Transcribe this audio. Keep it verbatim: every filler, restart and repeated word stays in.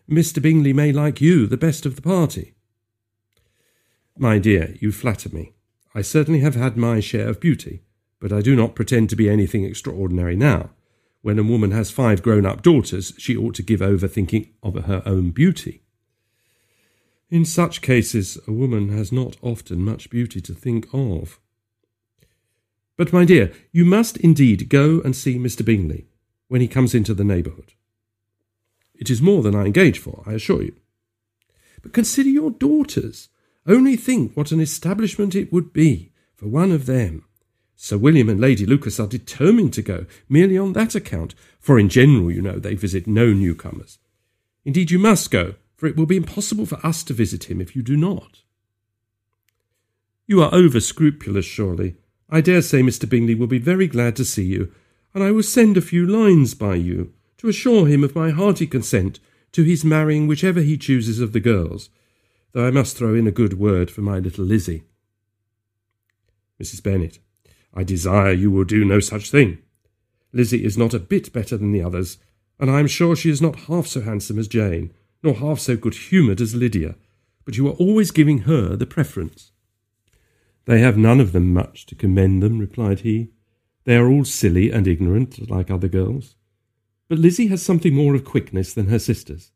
Mister Bingley may like you the best of the party." "My dear, you flatter me. I certainly have had my share of beauty, but I do not pretend to be anything extraordinary now. When a woman has five grown-up daughters, she ought to give over thinking of her own beauty." "In such cases, a woman has not often much beauty to think of." "But, my dear, you must indeed go and see Mister Bingley when he comes into the neighbourhood. It is more than I engage for, I assure you." "But consider your daughters. Only think what an establishment it would be for one of them. Sir William and Lady Lucas are determined to go, merely on that account, for in general, you know, they visit no newcomers. Indeed, you must go, for it will be impossible for us to visit him if you do not." "You are over-scrupulous, surely. I dare say Mister Bingley will be very glad to see you, and I will send a few lines by you, to assure him of my hearty consent to his marrying whichever he chooses of the girls, though I must throw in a good word for my little Lizzie." "Missus Bennet, I desire you will do no such thing. Lizzie is not a bit better than the others, and I am sure she is not half so handsome as Jane, nor half so good-humoured as Lydia, but you are always giving her the preference." "They have none of them much to commend them," replied he. "They are all silly and ignorant, like other girls. But Lizzie has something more of quickness than her sisters.